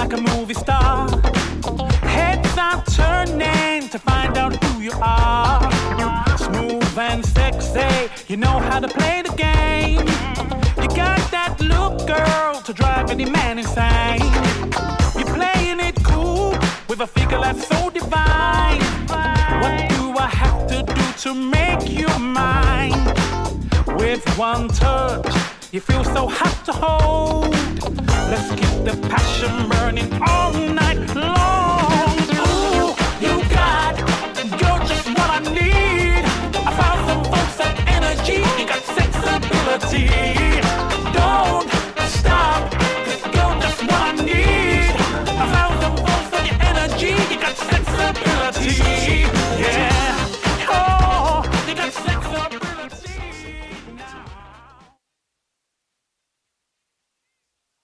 like a movie star. Heads are turning to find out who you are. Smooth and sexy, you know how to play the game. You got that look, girl, to drive any man insane. You're playing it cool with a figure that's so divine. What do I have to do to make you mine? With one touch, you feel so hot to hold. Let's keep the passion burning